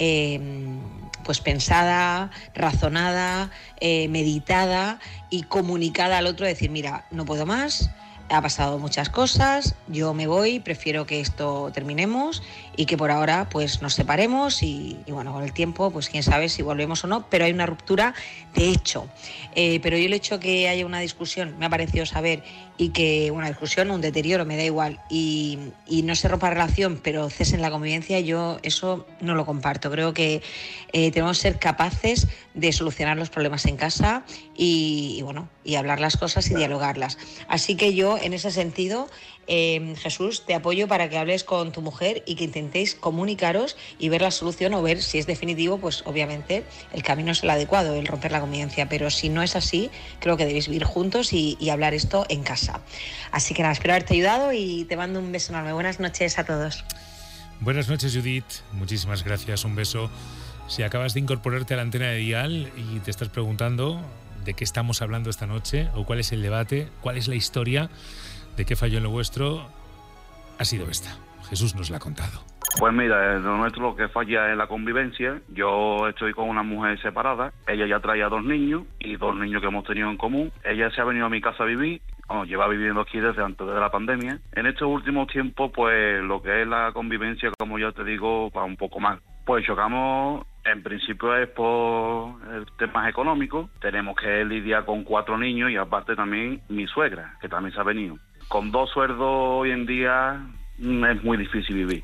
pues pensada, razonada, meditada y comunicada al otro, decir, mira, no puedo más, ha pasado muchas cosas, yo me voy, prefiero que esto terminemos y que por ahora pues nos separemos y bueno, con el tiempo pues quién sabe si volvemos o no, pero hay una ruptura de hecho. Pero yo el hecho que haya una discusión, me ha parecido saber, y que una discusión, un deterioro, me da igual, y no se rompa relación, pero cesen la convivencia, yo eso no lo comparto. Creo que tenemos que ser capaces de solucionar los problemas en casa y hablar las cosas y dialogarlas. Así que yo, en ese sentido, Jesús, te apoyo para que hables con tu mujer y que intentéis comunicaros y ver la solución, o ver si es definitivo, pues obviamente el camino es el adecuado, el romper la convivencia, pero si no es así, creo que debéis vivir juntos y hablar esto en casa. Así que nada, espero haberte ayudado y te mando un beso enorme. Buenas noches a todos. Buenas noches, Judith. Muchísimas gracias, un beso. Si acabas de incorporarte a la antena de Dial y te estás preguntando de qué estamos hablando esta noche, o cuál es el debate, cuál es la historia de qué falló en lo vuestro, ha sido esta. Jesús nos la ha contado. Pues mira, lo nuestro lo que falla es la convivencia. Yo estoy con una mujer separada, ella ya traía 2 niños y 2 niños que hemos tenido en común. Ella se ha venido a mi casa a vivir, lleva viviendo aquí desde antes de la pandemia. En estos últimos tiempos, pues lo que es la convivencia, como ya te digo, va un poco mal. Pues chocamos, en principio es por el tema económico, tenemos que lidiar con 4 niños y aparte también mi suegra, que también se ha venido. Con 2 sueldos hoy en día es muy difícil vivir.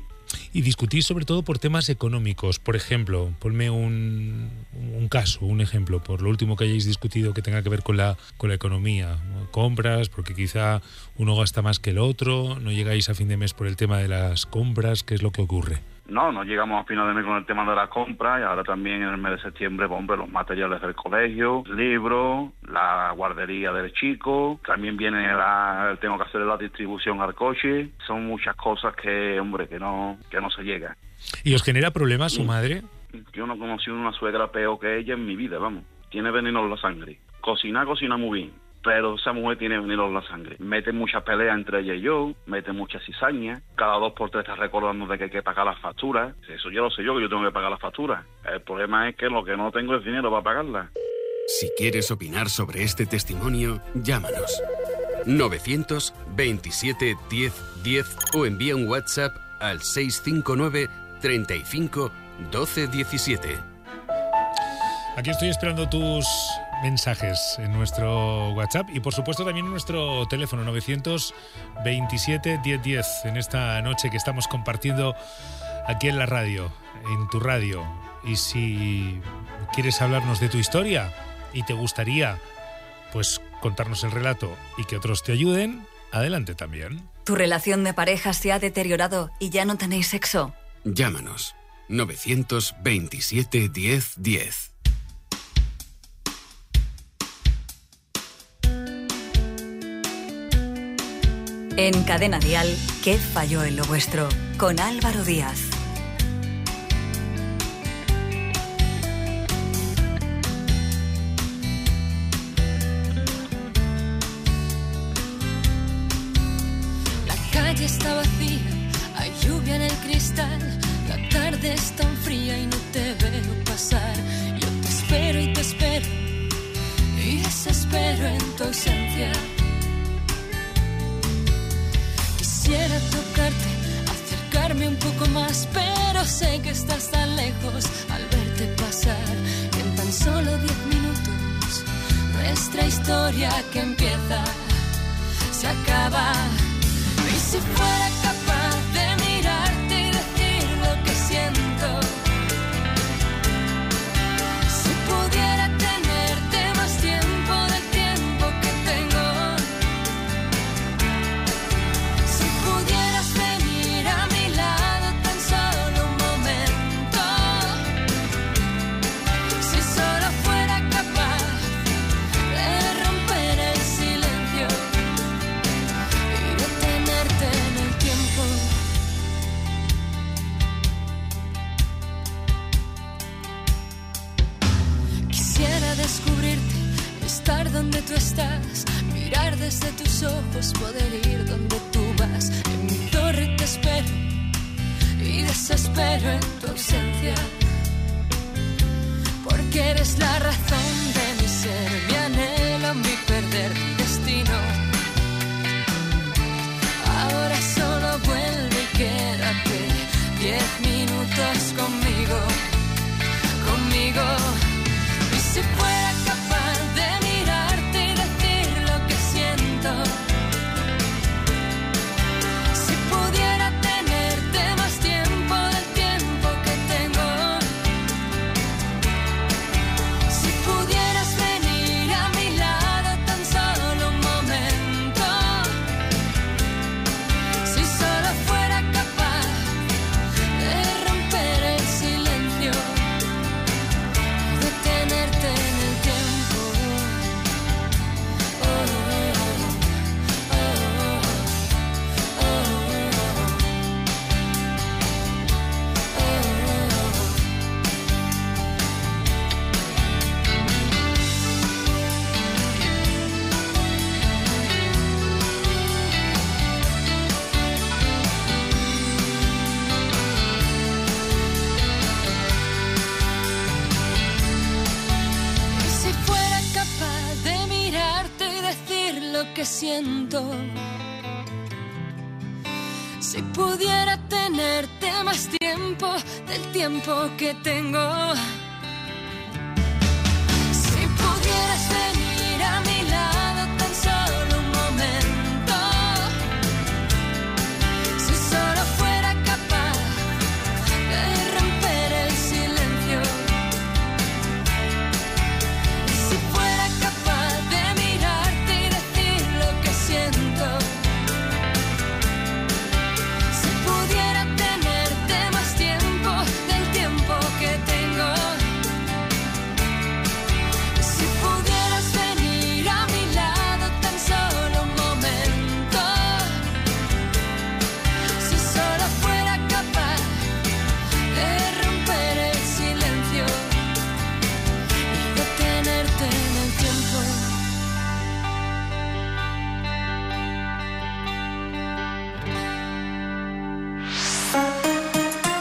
y discutís sobre todo por temas económicos. Por ejemplo, ponme un caso, un ejemplo, por lo último que hayáis discutido que tenga que ver con la economía. Compras, porque quizá uno gasta más que el otro, no llegáis a fin de mes por el tema de las compras, ¿qué es lo que ocurre? No llegamos a final de mes con el tema de la compra y ahora también en el mes de septiembre, hombre, los materiales del colegio, libros, la guardería del chico, también viene tengo que hacer la distribución al coche, son muchas cosas que, hombre, que no se llega. ¿Y os genera problemas su madre? Yo no conocí una suegra peor que ella en mi vida, vamos, tiene veneno en la sangre, cocina muy bien. Pero esa mujer tiene veneno en la sangre. Mete muchas peleas entre ella y yo, mete muchas cizañas. Cada 2 por 3 está recordando de que hay que pagar las facturas. Eso ya lo sé yo, que yo tengo que pagar las facturas. El problema es que lo que no tengo es dinero para pagarlas. Si quieres opinar sobre este testimonio, llámanos. 927 10 10 o envía un WhatsApp al 659 35 12 17. Aquí estoy esperando tus mensajes en nuestro WhatsApp y por supuesto también en nuestro teléfono 927 10 10 en esta noche que estamos compartiendo aquí en la radio, en tu radio. Y si quieres hablarnos de tu historia y te gustaría pues contarnos el relato y que otros te ayuden, adelante también. ¿Tu relación de pareja se ha deteriorado y ya no tenéis sexo? Llámanos 927 10 10. En Cadena Dial, ¿qué falló en lo vuestro? Con Álvaro Díaz. La calle está vacía, hay lluvia en el cristal. La tarde es tan fría y no te veo pasar. Yo te espero y desespero en tu ausencia. Quisiera tocarte, acercarme un poco más, pero sé que estás tan lejos al verte pasar. Que en tan solo 10 minutos nuestra historia que empieza se acaba. Y si fuera capaz de mirarte y decir lo que siento, si pudiera tenerte más tiempo del tiempo que tengo, si pudieras venir a mi lado tan solo un momento, si solo fuera capaz de romper el silencio y detenerte en el tiempo. Quisiera descubrirte, estar donde tú estás, mirar desde tus ojos, poder ir donde tú vas. En mi torre te espero y desespero en tu ausencia, porque eres la razón de mi ser, mi anhelo, mi perder, mi destino. Ahora solo vuelve y quédate 10 minutos conmigo. Y si fuera capaz de mirarte y decir lo que siento, si pudiera tenerte más tiempo del tiempo que tengo, si pudieras venir a mi lado tan solo un momento, si solo fuera capaz de romper el silencio, detenerte en el tiempo. Oh, oh, oh, oh, Y si fuera capaz de mirarte y decir lo que siento, si pudiera tenerte más tiempo del tiempo que tengo, si pudieras venir a mi lado tan solo un momento, si solo fuera capaz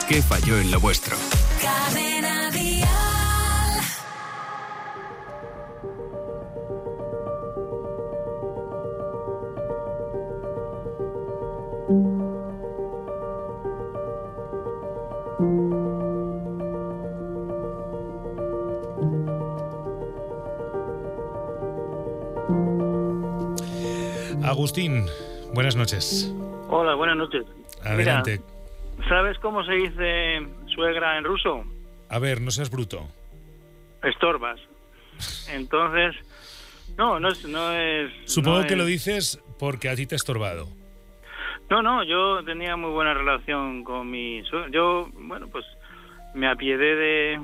¿Qué falló en lo vuestro? Cadena Dial. Agustín, buenas noches. Hola, buenas noches. Adelante. Mira, ¿sabes cómo se dice suegra en ruso? A ver, no seas bruto. Estorbas. Entonces, no es... Supongo no que es... lo dices porque a ti te ha estorbado. No, yo tenía muy buena relación con mi suegra. Yo, bueno, pues me apiedé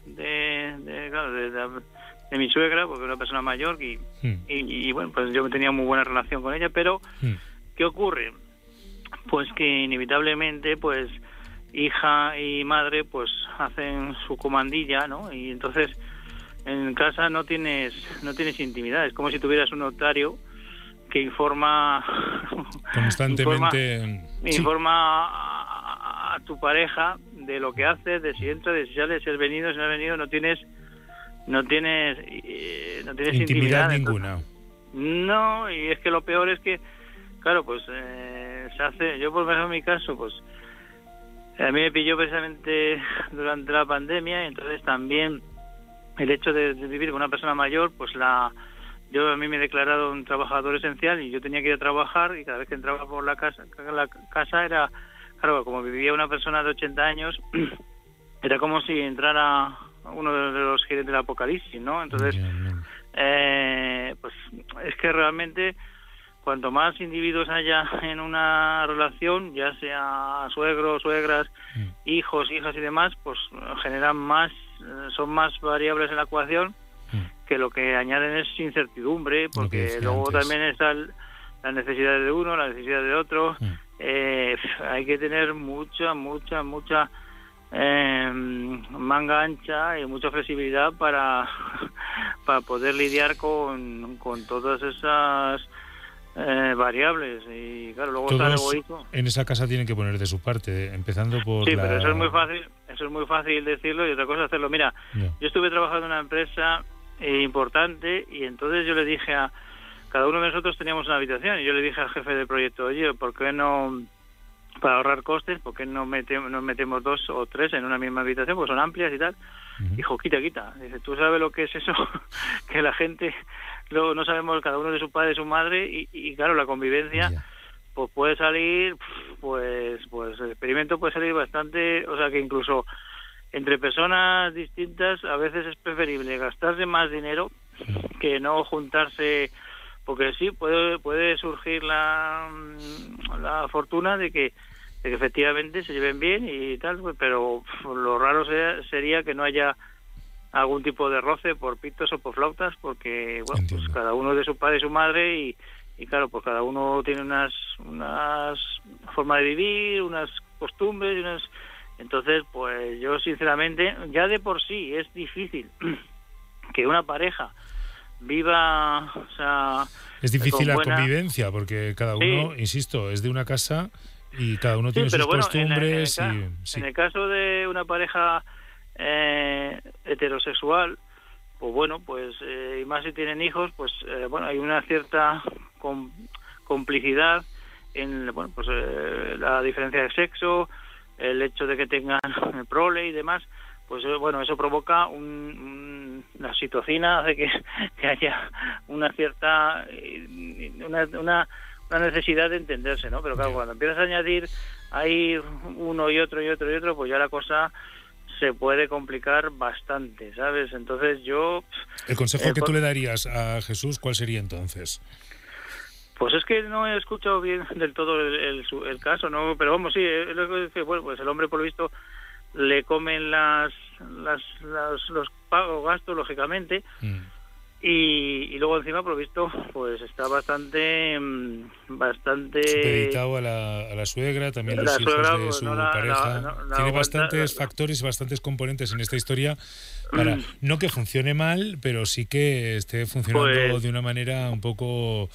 de mi suegra, porque era una persona mayor y bueno, pues yo tenía muy buena relación con ella, pero ¿qué ocurre? Pues que inevitablemente, pues hija y madre, pues hacen su comandilla, ¿no? Y entonces en casa no tienes intimidad, es como si tuvieras un notario que informa constantemente informa a tu pareja de lo que hace, de si entra, de si sale, si has venido, si no has venido, no tienes intimidad ninguna. No, y es que lo peor es que, claro, pues se hace, yo por lo menos en mi caso, pues a mí me pilló precisamente durante la pandemia, y entonces también el hecho de vivir con una persona mayor, pues a mí me he declarado un trabajador esencial y yo tenía que ir a trabajar, y cada vez que entraba por la casa era, claro, como vivía una persona de 80 años, era como si entrara uno de los jinetes del apocalipsis, ¿no? Entonces, pues es que realmente cuanto más individuos haya en una relación, ya sea suegros, suegras, hijos, hijas y demás, pues son más variables en la ecuación, que lo que añaden es incertidumbre, porque luego también está la necesidad de uno, la necesidad de otro. Hay que tener mucha manga ancha y mucha flexibilidad para poder lidiar con todas esas variables, y claro, luego está el egoísmo. En esa casa tienen que poner de su parte, empezando por pero eso es muy fácil decirlo, y otra cosa es hacerlo. Mira, yo estuve trabajando en una empresa importante, y entonces yo le dije a cada uno de nosotros, teníamos una habitación, y yo le dije al jefe del proyecto, oye, ¿por qué no, para ahorrar costes, por qué no metemos 2 o 3 en una misma habitación, pues son amplias y tal? Dijo, quita. Dice, ¿tú sabes lo que es eso? Que la gente luego no sabemos, cada uno de su padre, de su madre, y claro, la convivencia pues puede salir, pues el experimento puede salir bastante, o sea que incluso entre personas distintas a veces es preferible gastarse más dinero que no juntarse, porque sí puede surgir la fortuna de que efectivamente se lleven bien y tal, pero lo raro sería que no haya algún tipo de roce por pitos o por flautas, porque bueno, pues cada uno de su padre y su madre, y claro, pues cada uno tiene unas formas de vivir, unas costumbres, entonces pues yo sinceramente, ya de por sí es difícil que una pareja viva, o sea, es difícil la convivencia, porque cada uno, insisto, es de una casa y cada uno tiene sus costumbres. En el caso de una pareja heterosexual, pues bueno, pues y más si tienen hijos, pues bueno, hay una cierta complicidad en, bueno, pues la diferencia de sexo, el hecho de que tengan prole y demás, pues bueno, eso provoca una citocina, hace que haya una cierta una necesidad de entenderse, ¿no? Pero claro, cuando empiezas a añadir ahí uno y otro, pues ya la cosa se puede complicar bastante, ¿sabes? Entonces yo... El consejo que tú le darías a Jesús, ¿cuál sería entonces? Pues es que no he escuchado bien del todo el caso, ¿no? Pero vamos, sí, bueno, pues el hombre por lo visto le comen los pagos, gastos, lógicamente, y luego encima por lo visto pues está bastante supeditado a la suegra, también los hijos de su pareja. Tiene bastantes factores, bastantes componentes en esta historia para no que funcione mal, pero sí que esté funcionando pues, de una manera un poco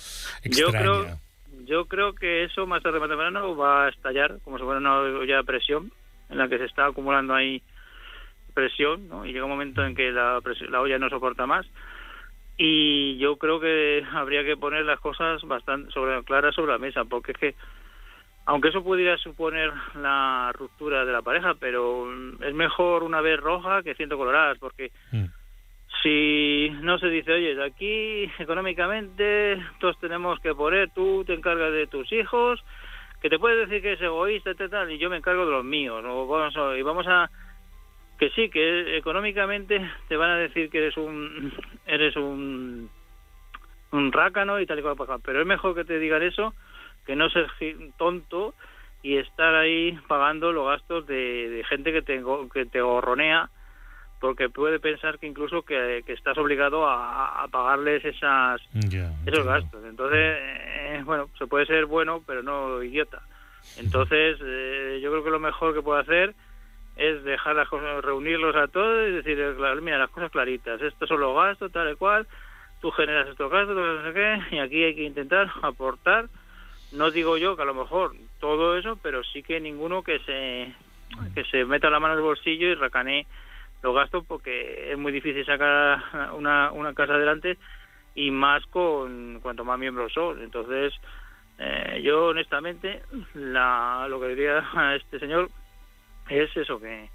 extraña. Yo creo que eso más tarde o más temprano va a estallar como si fuera una olla de presión, en la que se está acumulando ahí presión, ¿no? Y llega un momento en que la olla no soporta más. Y yo creo que habría que poner las cosas bastante claras sobre la mesa, porque es que, aunque eso pudiera suponer la ruptura de la pareja, pero es mejor una vez roja que 100 coloradas, porque si no se dice, oye, de aquí económicamente todos tenemos que poner, tú te encargas de tus hijos, que te puedes decir que es egoísta, y yo me encargo de los míos, y vamos a... Que sí, que económicamente te van a decir que eres un rácano y tal y cual, pero es mejor que te digan eso que no ser tonto y estar ahí pagando los gastos de gente que te gorronea, porque puede pensar que incluso que estás obligado a pagarles esos gastos. Entonces, bueno, se puede ser bueno, pero no idiota. Entonces, yo creo que lo mejor que puede hacer es dejar las cosas, reunirlos a todos y decir, mira, las cosas claritas, estos son los gastos, tal y cual, tú generas estos gastos, no sé qué, y aquí hay que intentar aportar. No digo yo que a lo mejor todo eso, pero sí que ninguno que se meta la mano en el bolsillo y racanee los gastos, porque es muy difícil sacar una casa adelante, y más cuanto más miembros son. Entonces, yo honestamente lo que diría a este señor es eso,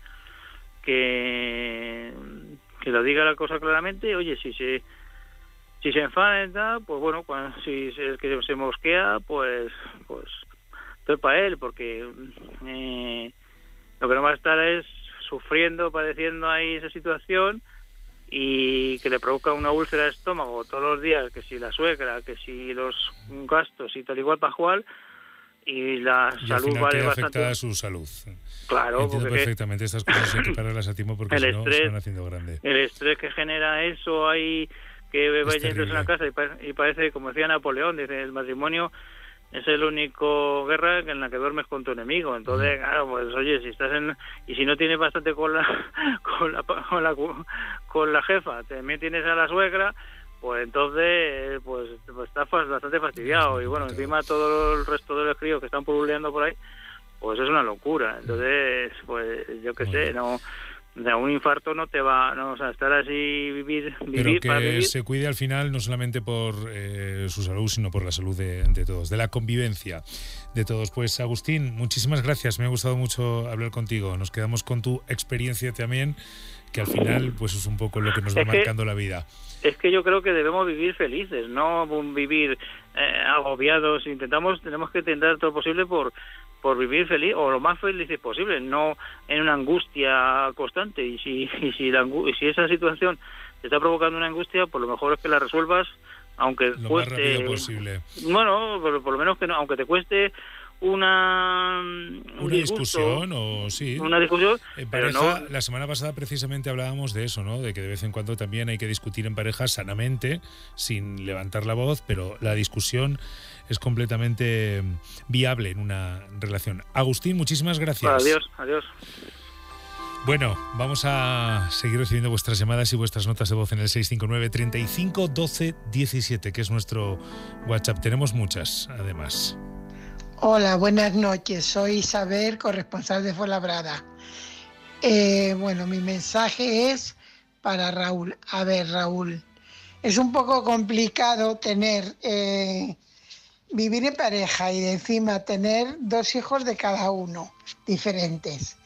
que lo diga la cosa claramente. Oye, si se enfada, pues bueno, si es que se mosquea, pues estoy para él, porque lo que no va a estar es sufriendo, padeciendo ahí esa situación, y que le provoca una úlcera de estómago todos los días, que si la suegra, que si los gastos y tal igual para jugar, y la salud vale bastante. Afecta a su salud. Claro, entiendo perfectamente, estas cosas hay que pararlas a tiempo, porque si no se van haciendo grande. El estrés que genera eso ahí, que vaya en la casa y parece, como decía Napoleón, dice, el matrimonio es el único guerra en la que duermes con tu enemigo. Entonces, claro, pues oye, y si no tienes bastante con la jefa, también tienes a la suegra, pues entonces pues estás bastante fastidiado. Y bueno, encima todo el resto de los críos que están pululeando por ahí, pues es una locura. Entonces, pues yo qué sé, no, un infarto no te va, no, o sea, estar así, vivir pero que para vivir. Se cuide al final, no solamente por su salud, sino por la salud de todos, de la convivencia de todos. Pues Agustín, muchísimas gracias, me ha gustado mucho hablar contigo. Nos quedamos con tu experiencia también, que al final pues es un poco lo que nos va marcando la vida. Es que yo creo que debemos vivir felices, no vivir agobiados. Tenemos que intentar todo lo posible por vivir feliz, o lo más felices posible, no en una angustia constante. Y si esa situación te está provocando una angustia, pues lo mejor es que la resuelvas, aunque lo cueste, más rápido posible. Bueno, por lo menos que no, aunque te cueste una discusión, o sí. Una discusión. En pareja, pero no. La semana pasada precisamente hablábamos de eso, ¿no? De que de vez en cuando también hay que discutir en pareja sanamente, sin levantar la voz, pero la discusión es completamente viable en una relación. Agustín, muchísimas gracias. Adiós. Bueno, vamos a seguir recibiendo vuestras llamadas y vuestras notas de voz en el 659 35 12 17, que es nuestro WhatsApp. Tenemos muchas, además. Hola, buenas noches. Soy Isabel, corresponsal de Fuenlabrada. Bueno, mi mensaje es para Raúl. A ver, Raúl, es un poco complicado vivir en pareja y de encima tener 2 hijos de cada uno, diferentes.